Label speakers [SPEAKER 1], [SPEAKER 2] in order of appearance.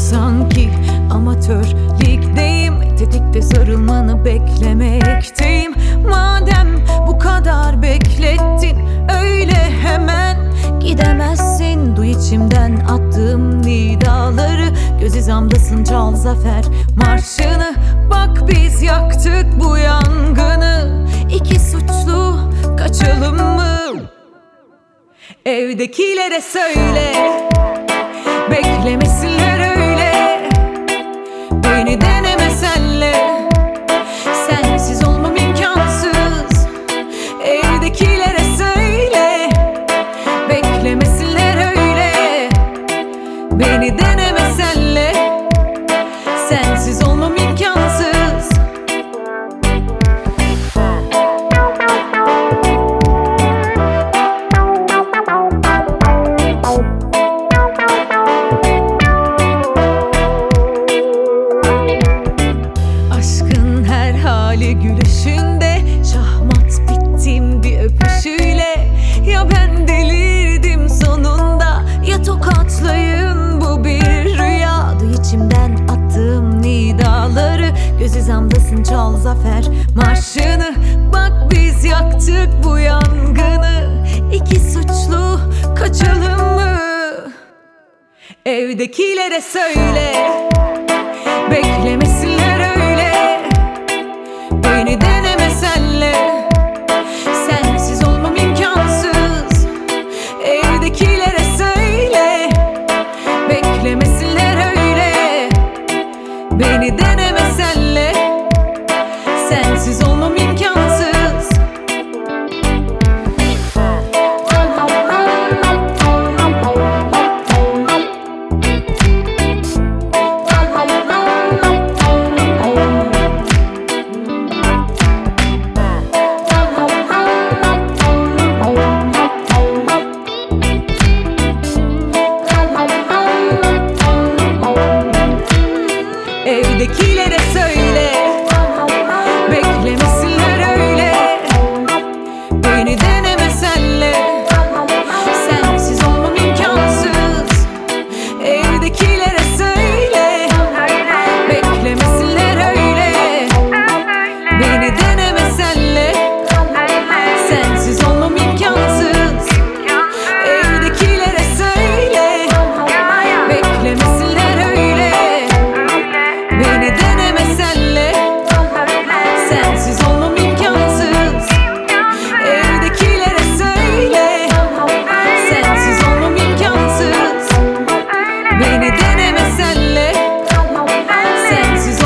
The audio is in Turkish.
[SPEAKER 1] sanki amatör ligdeyim. Tetikte sarılmanı beklemekteyim. Madem bu kadar beklettin, öyle hemen gidemezsin. Duy içimden attığım nidaları, göz hizamdasın, çal zafer marşını. Bak biz yaktık bu yangını, iki suçlu kaçalım mı? Evdekilere söyle, beklemesinler öyle. Beni deneme senle, sensiz olmam imkansız. Evdekilere söyle, beklemesinler öyle. Beni deneme senle, sensiz olmam imkansız. Aşkın her hali gülüşünde, şahmat bittim bir öpüşüyle. Ya ben delirdim sonunda, ya tokatlayın bu bir rüya. Duy içimden attığım nidaları, göz hizamdasın, çal zafer marşını. Bak biz yaktık bu yangını, iki suçlu kaçalım mı? Evdekilere söyle, beklemesinler öyle. Beni deneme senle, sensiz olmam imkansız. Evdekilere söyle, beklemesinler öyle. Beni deneme senle, sensiz olmam imkansız. Evdekilere söyle, beklemesinler öyle. Beni deneme senle, sensiz olmam imkansız. Evdekilere söyle, beklemesinler öyle. Beni deneme senle, sensiz olmam imkansız. Evdekilere söyle, beklemesinler öyle. Beni deneme senle, sensiz olmam imkansız. Evdekilere söyle, sensiz olmam imkansız. Beni deneme senle, sensiz